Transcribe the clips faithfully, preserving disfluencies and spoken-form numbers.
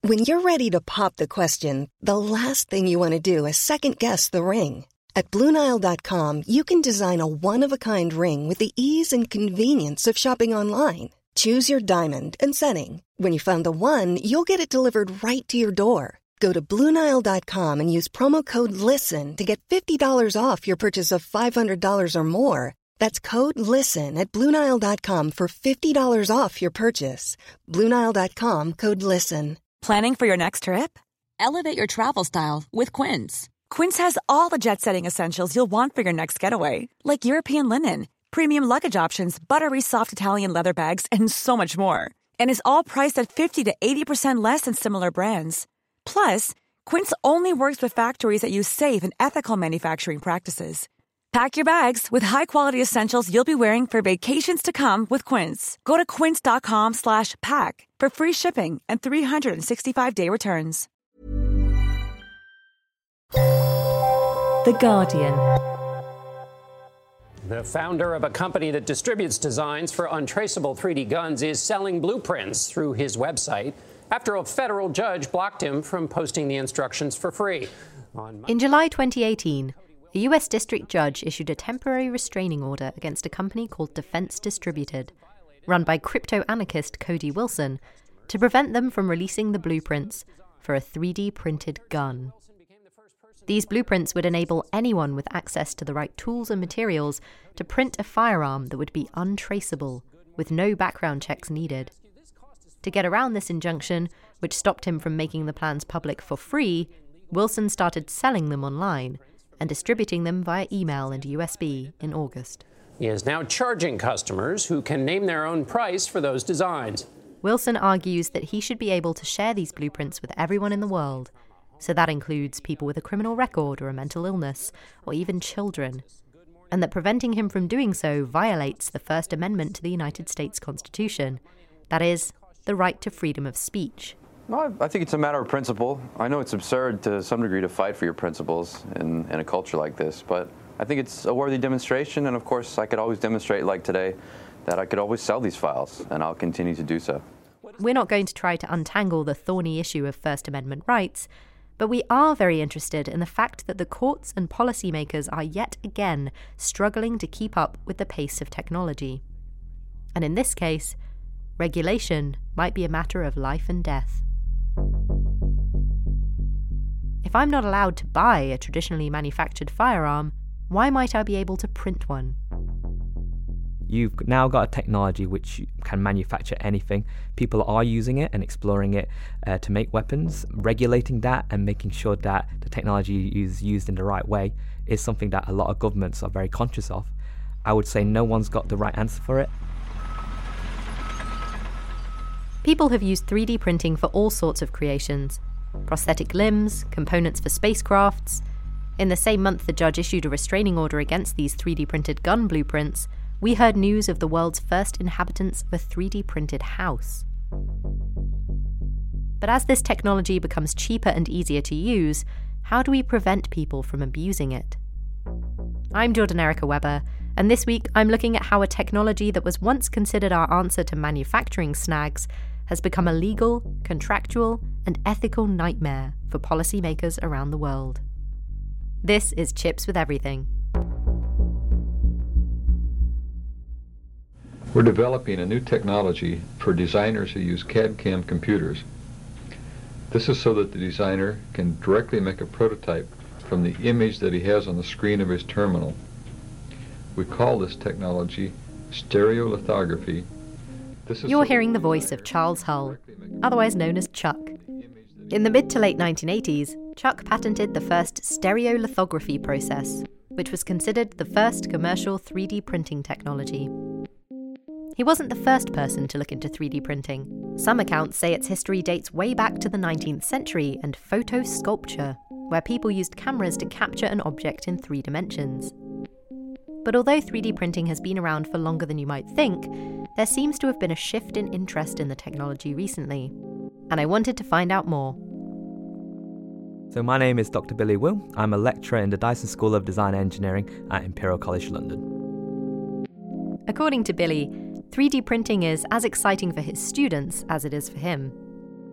When you're ready to pop the question, the last thing you want to do is second-guess the ring. At Blue Nile dot com, you can design a one-of-a-kind ring with the ease and convenience of shopping online. Choose your diamond and setting. When you find the one, you'll get it delivered right to your door. Go to Blue Nile dot com and use promo code LISTEN to get fifty dollars off your purchase of five hundred dollars or more. That's code LISTEN at Blue Nile dot com for fifty dollars off your purchase. Blue Nile dot com, code LISTEN. Planning for your next trip? Elevate your travel style with Quince. Quince has all the jet-setting essentials you'll want for your next getaway, like European linen, premium luggage options, buttery soft Italian leather bags, and so much more. And is all priced at fifty to eighty percent less than similar brands. Plus, Quince only works with factories that use safe and ethical manufacturing practices. Pack your bags with high-quality essentials you'll be wearing for vacations to come with Quince. Go to quince.com slash pack for free shipping and three sixty-five day returns. The Guardian. The founder of a company that distributes designs for untraceable three D guns is selling blueprints through his website after a federal judge blocked him from posting the instructions for free. On In July twenty eighteen, a U S district judge issued a temporary restraining order against a company called Defense Distributed, run by crypto-anarchist Cody Wilson, to prevent them from releasing the blueprints for a three D printed gun. These blueprints would enable anyone with access to the right tools and materials to print a firearm that would be untraceable, with no background checks needed. To get around this injunction, which stopped him from making the plans public for free, Wilson started selling them online and distributing them via email and U S B in August. He is now charging customers who can name their own price for those designs. Wilson argues that he should be able to share these blueprints with everyone in the world. So that includes people with a criminal record or a mental illness, or even children. And that preventing him from doing so violates the First Amendment to the United States Constitution. That is, the right to freedom of speech. No, I think it's a matter of principle. I know it's absurd to some degree to fight for your principles in, in a culture like this, but I think it's a worthy demonstration, and of course I could always demonstrate, like today, that I could always sell these files, and I'll continue to do so. We're not going to try to untangle the thorny issue of First Amendment rights, but we are very interested in the fact that the courts and policymakers are yet again struggling to keep up with the pace of technology. And in this case, regulation might be a matter of life and death. If I'm not allowed to buy a traditionally manufactured firearm, why might I be able to print one? You've now got a technology which can manufacture anything. People are using it and exploring it uh, to make weapons. Regulating that and making sure that the technology is used in the right way is something that a lot of governments are very conscious of. I would say no one's got the right answer for it. People have used three D printing for all sorts of creations. Prosthetic limbs, components for spacecrafts. In the same month the judge issued a restraining order against these three D printed gun blueprints, we heard news of the world's first inhabitants of a three D printed house. But as this technology becomes cheaper and easier to use, how do we prevent people from abusing it? I'm Jordan Erica Weber, and this week I'm looking at how a technology that was once considered our answer to manufacturing snags has become a legal, contractual, and ethical nightmare for policymakers around the world. This is Chips with Everything. We're developing a new technology for designers who use C A D C A M computers. This is so that the designer can directly make a prototype from the image that he has on the screen of his terminal. We call this technology stereolithography. This is You're so hearing the voice of Charles Hull, otherwise known as Chuck. In the mid to late nineteen eighties, Chuck patented the first stereolithography process, which was considered the first commercial three D printing technology. He wasn't the first person to look into three D printing. Some accounts say its history dates way back to the nineteenth century and photo sculpture, where people used cameras to capture an object in three dimensions. But although three D printing has been around for longer than you might think, there seems to have been a shift in interest in the technology recently. And I wanted to find out more. So my name is Doctor Billy Will. I'm a lecturer in the Dyson School of Design and Engineering at Imperial College London. According to Billy, three D printing is as exciting for his students as it is for him.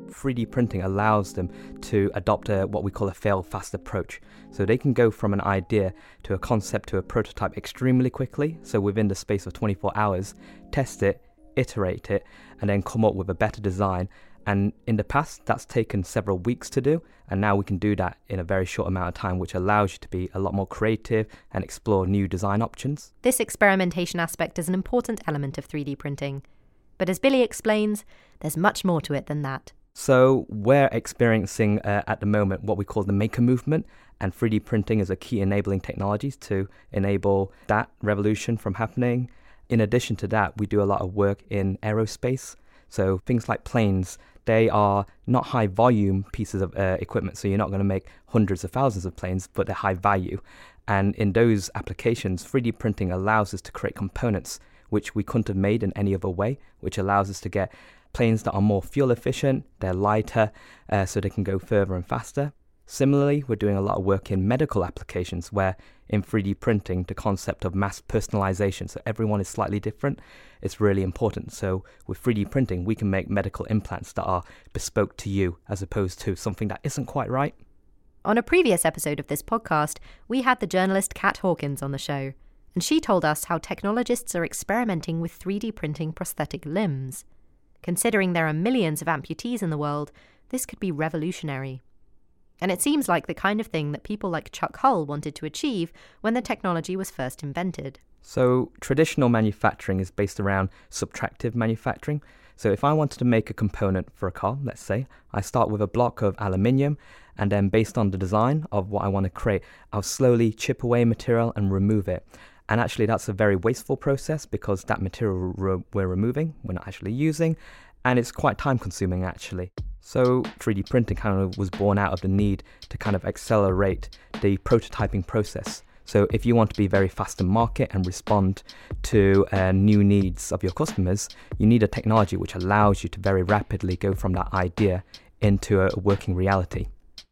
three D printing allows them to adopt a, what we call a fail-fast approach. So they can go from an idea to a concept to a prototype extremely quickly. So within the space of twenty-four hours, test it, iterate it, and then come up with a better design. And in the past, that's taken several weeks to do. And now we can do that in a very short amount of time, which allows you to be a lot more creative and explore new design options. This experimentation aspect is an important element of three D printing. But as Billy explains, there's much more to it than that. So we're experiencing uh, at the moment what we call the maker movement, and three D printing is a key enabling technologies to enable that revolution from happening. In addition to that, we do a lot of work in aerospace. So things like planes, they are not high volume pieces of uh, equipment, so you're not going to make hundreds of thousands of planes, but they're high value. And in those applications, three D printing allows us to create components which we couldn't have made in any other way, which allows us to get planes that are more fuel efficient, they're lighter, uh, so they can go further and faster. Similarly, we're doing a lot of work in medical applications where in three D printing, the concept of mass personalization, so everyone is slightly different, is really important. So with three D printing, we can make medical implants that are bespoke to you as opposed to something that isn't quite right. On a previous episode of this podcast, we had the journalist Kat Hawkins on the show, and she told us how technologists are experimenting with three D printing prosthetic limbs. Considering there are millions of amputees in the world, this could be revolutionary. And it seems like the kind of thing that people like Chuck Hull wanted to achieve when the technology was first invented. So traditional manufacturing is based around subtractive manufacturing. So if I wanted to make a component for a car, let's say, I start with a block of aluminium, and then based on the design of what I want to create, I'll slowly chip away material and remove it. And actually that's a very wasteful process because that material re- we're removing, we're not actually using, and it's quite time consuming actually. So three D printing kind of was born out of the need to kind of accelerate the prototyping process. So if you want to be very fast in market and respond to uh, new needs of your customers, you need a technology which allows you to very rapidly go from that idea into a working reality.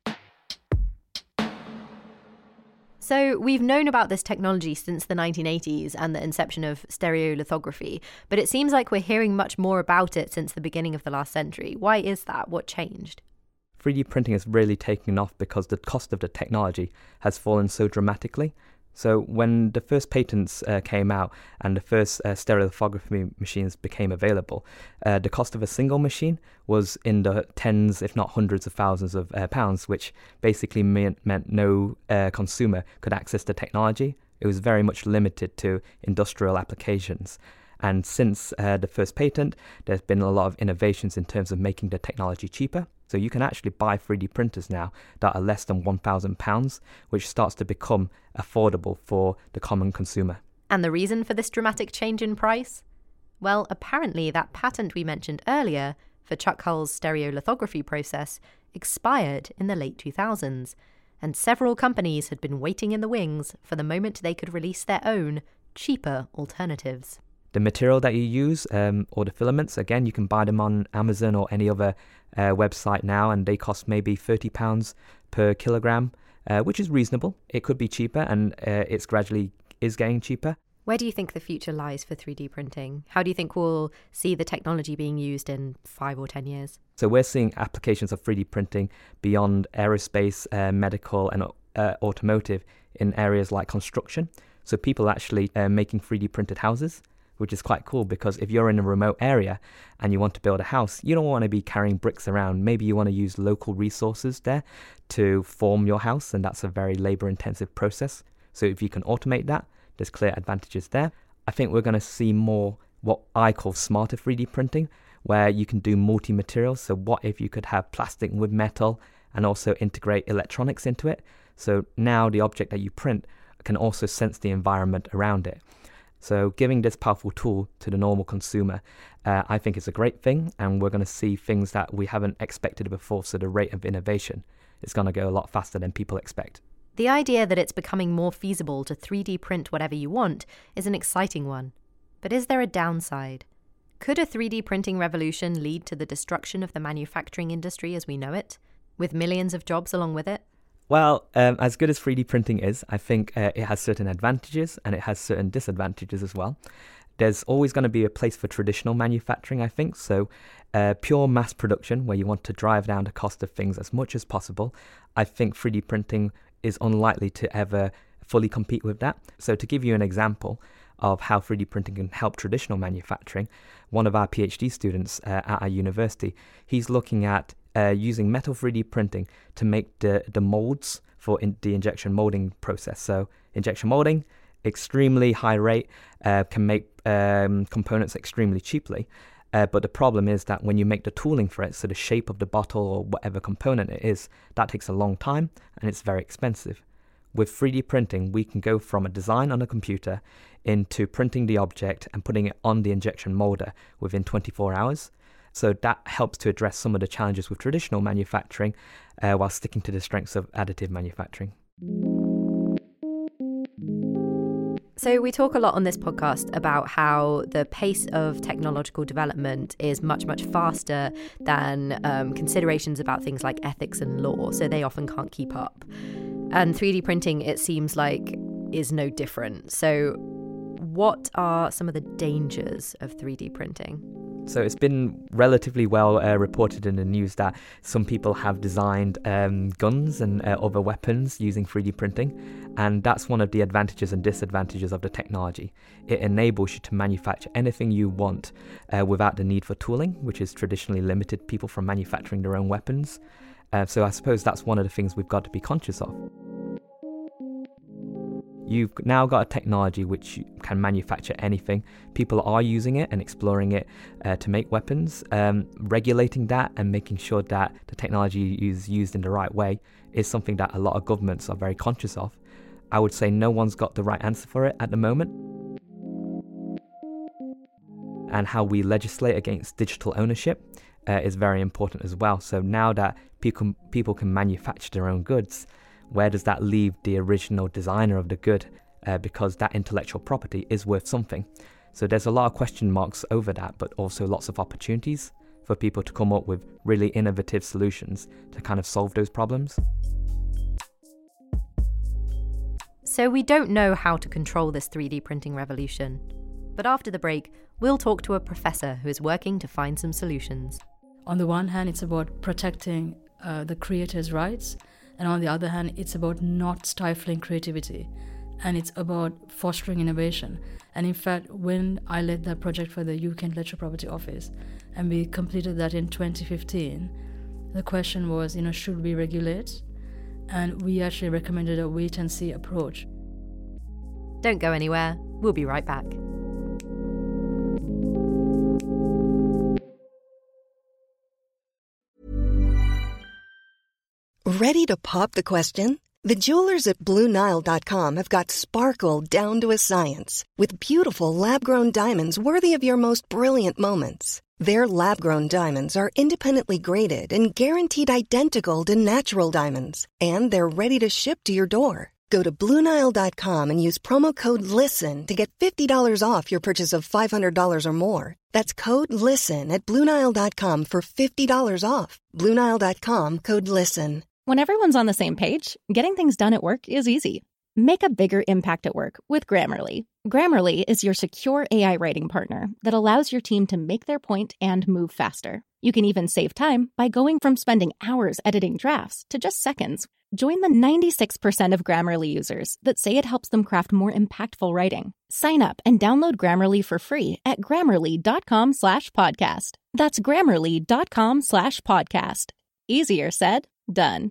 So we've known about this technology since the nineteen eighties and the inception of stereolithography, but it seems like we're hearing much more about it since the beginning of the last century. Why is that? What changed? three D printing has really taken off because the cost of the technology has fallen so dramatically. So when the first patents uh, came out and the first uh, stereolithography machines became available, uh, the cost of a single machine was in the tens, if not hundreds of thousands of uh, pounds, which basically meant, meant no uh, consumer could access the technology. It was very much limited to industrial applications. And since uh, the first patent, there's been a lot of innovations in terms of making the technology cheaper. So you can actually buy three D printers now that are less than one thousand pounds, which starts to become affordable for the common consumer. And the reason for this dramatic change in price? Well, apparently that patent we mentioned earlier for Chuck Hull's stereolithography process expired in the late two thousands, and several companies had been waiting in the wings for the moment they could release their own, cheaper alternatives. The material that you use, um, or the filaments, again, you can buy them on Amazon or any other uh, website now, and they cost maybe thirty pounds per kilogram, uh, which is reasonable. It could be cheaper, and uh, it's gradually is getting cheaper. Where do you think the future lies for three D printing? How do you think we'll see the technology being used in five or ten years? So we're seeing applications of three D printing beyond aerospace, uh, medical, and uh, automotive in areas like construction. So people actually uh, making three D printed houses, which is quite cool because if you're in a remote area and you want to build a house, you don't want to be carrying bricks around. Maybe you want to use local resources there to form your house, and that's a very labor-intensive process. So if you can automate that, there's clear advantages there. I think we're going to see more what I call smarter three D printing, where you can do multi-materials. So what if you could have plastic with metal and also integrate electronics into it? So now the object that you print can also sense the environment around it. So giving this powerful tool to the normal consumer, uh, I think is a great thing, and we're going to see things that we haven't expected before, so the rate of innovation is going to go a lot faster than people expect. The idea that it's becoming more feasible to three D print whatever you want is an exciting one. But is there a downside? Could a three D printing revolution lead to the destruction of the manufacturing industry as we know it, with millions of jobs along with it? Well, um, as good as three D printing is, I think uh, it has certain advantages and it has certain disadvantages as well. there's always going to be a place for traditional manufacturing, I think. So uh, pure mass production, where you want to drive down the cost of things as much as possible, I think three D printing is unlikely to ever fully compete with that. So to give you an example of how three D printing can help traditional manufacturing, one of our PhD students uh, at our university, he's looking at uh, using metal three D printing to make the, the molds for in the injection molding process. So injection molding, extremely high rate, uh, can make um, components extremely cheaply. Uh, but the problem is that when you make the tooling for it, so the shape of the bottle or whatever component it is, that takes a long time and it's very expensive. With three D printing, we can go from a design on a computer into printing the object and putting it on the injection molder within twenty-four hours. So that helps to address some of the challenges with traditional manufacturing uh, while sticking to the strengths of additive manufacturing. So we talk a lot on this podcast about how the pace of technological development is much, much faster than um, considerations about things like ethics and law, so they often can't keep up. And three D printing, it seems like, is no different. So what are some of the dangers of three D printing? So it's been relatively well uh, reported in the news that some people have designed um, guns and uh, other weapons using three D printing, and that's one of the advantages and disadvantages of the technology. It enables you to manufacture anything you want uh, without the need for tooling, which has traditionally limited people from manufacturing their own weapons. Uh, so I suppose that's one of the things we've got to be conscious of. You've now got a technology which can manufacture anything. People are using it and exploring it uh, to make weapons. Um, regulating that and making sure that the technology is used in the right way is something that a lot of governments are very conscious of. I would say no one's got the right answer for it at the moment. And how we legislate against digital ownership uh, is very important as well. So now that people, people can manufacture their own goods, where does that leave the original designer of the good? Uh, because that intellectual property is worth something. So there's a lot of question marks over that, but also lots of opportunities for people to come up with really innovative solutions to kind of solve those problems. So we don't know how to control this three D printing revolution. But after the break, we'll talk to a professor who is working to find some solutions. On the one hand, it's about protecting uh, the creator's rights. And on the other hand, it's about not stifling creativity, and it's about fostering innovation. And in fact, when I led that project for the U K Intellectual Property Office, and we completed that in twenty fifteen, the question was, you know, should we regulate? And we actually recommended a wait-and-see approach. Don't go anywhere. We'll be right back. Ready to pop the question? The jewelers at Blue Nile dot com have got sparkle down to a science with beautiful lab-grown diamonds worthy of your most brilliant moments. Their lab-grown diamonds are independently graded and guaranteed identical to natural diamonds, and they're ready to ship to your door. Go to Blue Nile dot com and use promo code LISTEN to get fifty dollars off your purchase of five hundred dollars or more. That's code LISTEN at Blue Nile dot com for fifty dollars off. Blue Nile dot com, code LISTEN. When everyone's on the same page, getting things done at work is easy. Make a bigger impact at work with Grammarly. Grammarly is your secure A I writing partner that allows your team to make their point and move faster. You can even save time by going from spending hours editing drafts to just seconds. Join the ninety-six percent of Grammarly users that say it helps them craft more impactful writing. Sign up and download Grammarly for free at grammarly.com slash podcast. That's grammarly.com slash podcast. Easier said, done.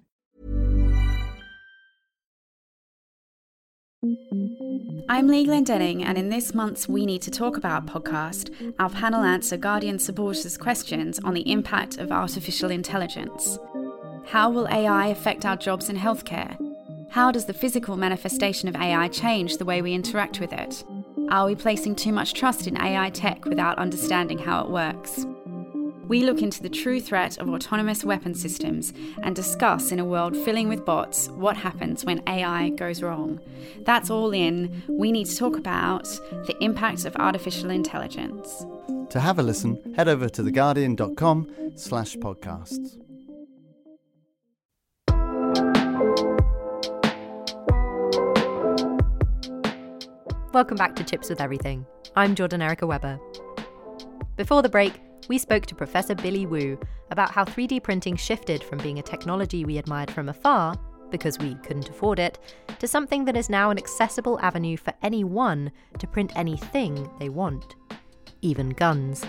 I'm Lee Glendenning, and in this month's We Need to Talk About podcast, our panel answer Guardian supporters' questions on the impact of artificial intelligence. How will A I affect our jobs in healthcare? How does the physical manifestation of A I change the way we interact with it? Are we placing too much trust in A I tech without understanding how it works? We look into the true threat of autonomous weapon systems and discuss, in a world filling with bots, what happens when A I goes wrong. That's all in We Need to Talk About the Impact of Artificial Intelligence. To have a listen, head over to theguardian.com slash podcasts. Welcome back to Chips with Everything. I'm Jordan Erica Webber. Before the break, we spoke to Professor Billy Wu about how three D printing shifted from being a technology we admired from afar, because we couldn't afford it, to something that is now an accessible avenue for anyone to print anything they want, even guns.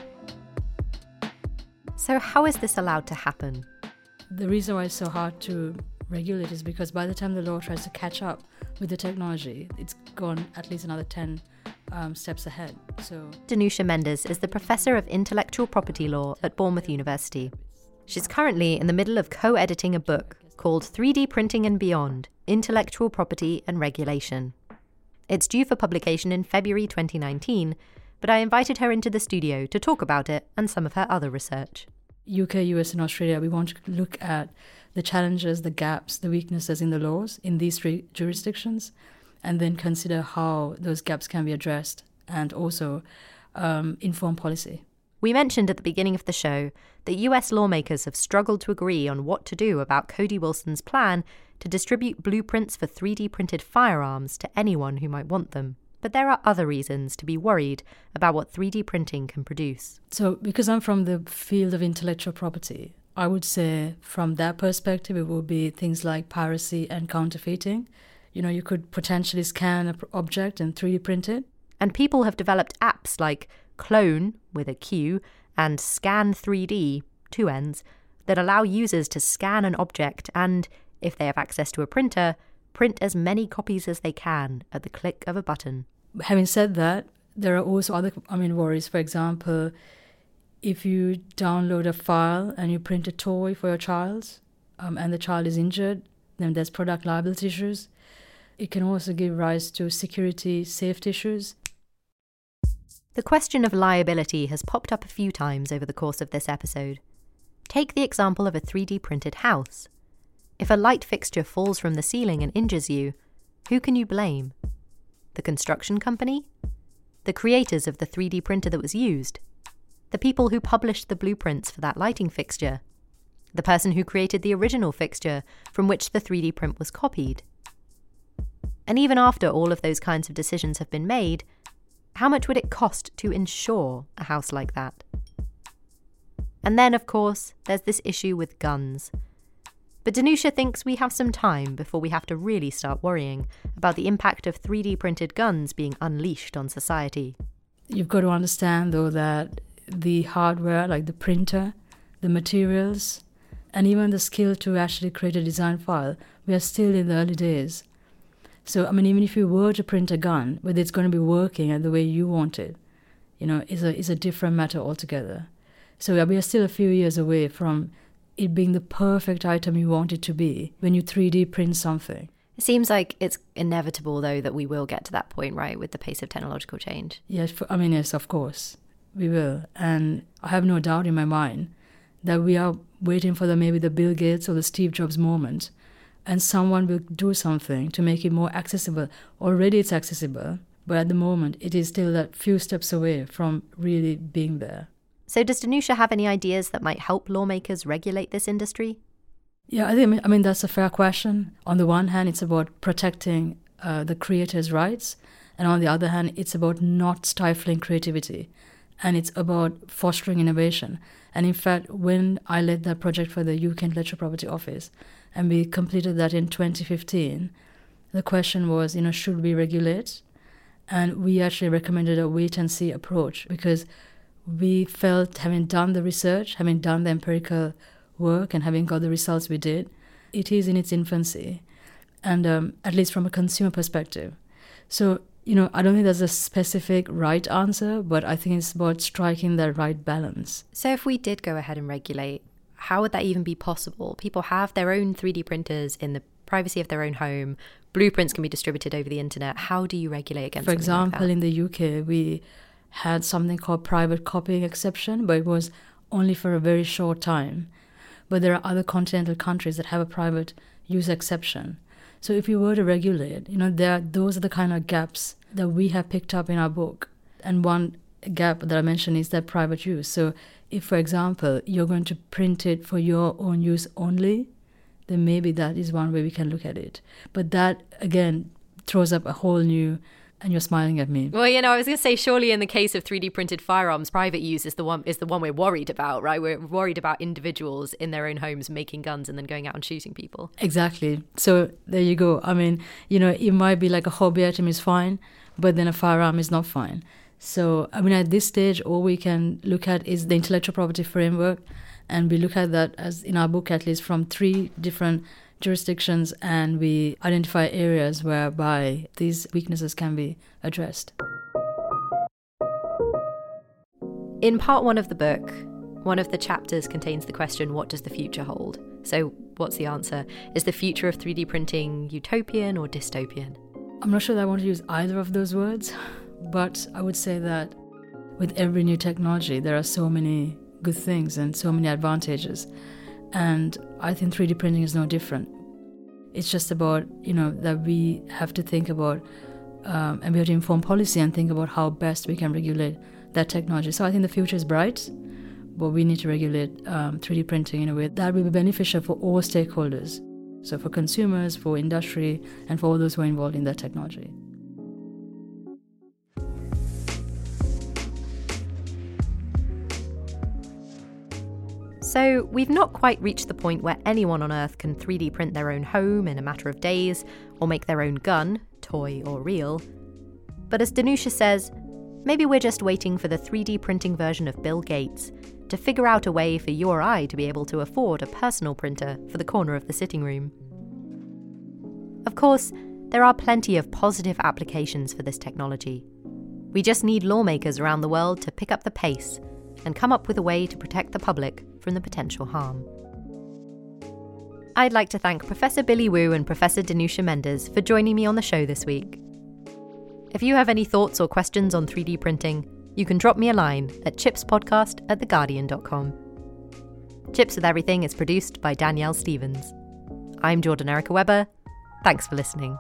So how is this allowed to happen? The reason why it's so hard to regulate is because by the time the law tries to catch up with the technology, it's gone at least another ten um, steps ahead. So Danusha Mendes is the Professor of Intellectual Property Law at Bournemouth University. She's currently in the middle of co-editing a book called three D Printing and Beyond, Intellectual Property and Regulation. It's due for publication in February twenty nineteen, but I invited her into the studio to talk about it and some of her other research. U K, U S and Australia, we want to look at the challenges, the gaps, the weaknesses in the laws in these three jurisdictions, and then consider how those gaps can be addressed and also um, inform policy. We mentioned at the beginning of the show that U S lawmakers have struggled to agree on what to do about Cody Wilson's plan to distribute blueprints for three D printed firearms to anyone who might want them. But there are other reasons to be worried about what three D printing can produce. So because I'm from the field of intellectual property, I would say from that perspective, it will be things like piracy and counterfeiting. You know, you could potentially scan an object and three D print it. And people have developed apps like Clone, with a Q, and Scan three D, two N's, that allow users to scan an object and, if they have access to a printer, print as many copies as they can at the click of a button. Having said that, there are also other, I mean, worries. For example, if you download a file and you print a toy for your child, um, and the child is injured, then there's product liability issues. It can also give rise to security, safety issues. The question of liability has popped up a few times over the course of this episode. Take the example of a three D printed house. If a light fixture falls from the ceiling and injures you, who can you blame? The construction company? The creators of the three D printer that was used? The people who published the blueprints for that lighting fixture? The person who created the original fixture from which the three D print was copied? And even after all of those kinds of decisions have been made, how much would it cost to insure a house like that? And then, of course, there's this issue with guns. But Danusha thinks we have some time before we have to really start worrying about the impact of three D printed guns being unleashed on society. You've got to understand, though, that the hardware, like the printer, the materials, and even the skill to actually create a design file, we are still in the early days. So, I mean, even if you were to print a gun, whether it's going to be working and the way you want it, you know, is a is a different matter altogether. So we are still a few years away from it being the perfect item you want it to be when you three D print something. It seems like it's inevitable, though, that we will get to that point, right, with the pace of technological change. Yes, for, I mean, yes, of course, we will. And I have no doubt in my mind that we are waiting for the maybe the Bill Gates or the Steve Jobs moment, and someone will do something to make it more accessible. Already it's accessible, but at the moment it is still that few steps away from really being there. So does Danusha have any ideas that might help lawmakers regulate this industry? Yeah, I think I mean that's a fair question. On the one hand, it's about protecting uh, the creators' rights, and on the other hand, it's about not stifling creativity, and it's about fostering innovation. And in fact, when I led that project for the U K Intellectual Property Office, and we completed that in twenty fifteen, the question was, you know, should we regulate? And we actually recommended a wait-and-see approach because we felt, having done the research, having done the empirical work and having got the results we did, it is in its infancy, and um, at least from a consumer perspective. So, you know, I don't think there's a specific right answer, but I think it's about striking that right balance. So if we did go ahead and regulate, how would that even be possible? People have their own three D printers in the privacy of their own home. Blueprints can be distributed over the internet. How do you regulate against For something example, like that? in the U K, we had something called private copying exception, but it was only for a very short time. But there are other continental countries that have a private use exception. So if you were to regulate, you know, there those are the kind of gaps that we have picked up in our book. And one gap that I mentioned is that private use. So if, for example, you're going to print it for your own use only, then maybe that is one way we can look at it. But that, again, throws up a whole new and you're smiling at me. Well, you know, I was going to say, surely in the case of three D printed firearms, private use is the one is the one we're worried about, right? We're worried about individuals in their own homes making guns and then going out and shooting people. Exactly. So there you go. I mean, you know, it might be like a hobby item is fine, but then a firearm is not fine. So, I mean, at this stage, all we can look at is the intellectual property framework, and we look at that, as in our book at least, from three different jurisdictions, and we identify areas whereby these weaknesses can be addressed. In part one of the book, one of the chapters contains the question, what does the future hold? So what's the answer? Is the future of three D printing utopian or dystopian? I'm not sure that I want to use either of those words, but I would say that with every new technology, there are so many good things and so many advantages. And I think three D printing is no different. It's just about, you know, that we have to think about, um, and we have to inform policy and think about how best we can regulate that technology. So I think the future is bright, but we need to regulate um, three D printing in a way that will be beneficial for all stakeholders. So for consumers, for industry, and for all those who are involved in that technology. So we've not quite reached the point where anyone on Earth can three D print their own home in a matter of days, or make their own gun, toy or real. But as Danusha says, maybe we're just waiting for the three D printing version of Bill Gates to figure out a way for you or I to be able to afford a personal printer for the corner of the sitting room. Of course, there are plenty of positive applications for this technology. We just need lawmakers around the world to pick up the pace and come up with a way to protect the public from the potential harm. I'd like to thank Professor Billy Wu and Professor Danusha Menders for joining me on the show this week. If you have any thoughts or questions on three D printing, you can drop me a line at chipspodcast at the guardian dot com. Chips with Everything is produced by Danielle Stevens. I'm Jordan Erica Webber. Thanks for listening.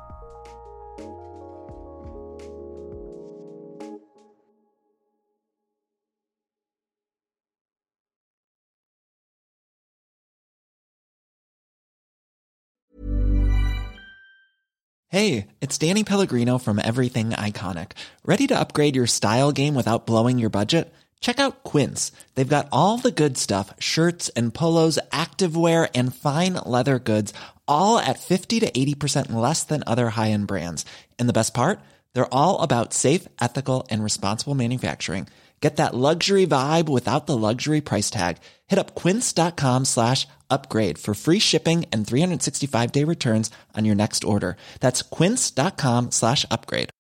Hey, it's Danny Pellegrino from Everything Iconic. Ready to upgrade your style game without blowing your budget? Check out Quince. They've got all the good stuff, shirts and polos, activewear, and fine leather goods, all at fifty to eighty percent less than other high-end brands. And the best part? They're all about safe, ethical, and responsible manufacturing. Get that luxury vibe without the luxury price tag. Hit up quince.com slash upgrade for free shipping and three sixty-five day returns on your next order. That's quince.com slash upgrade.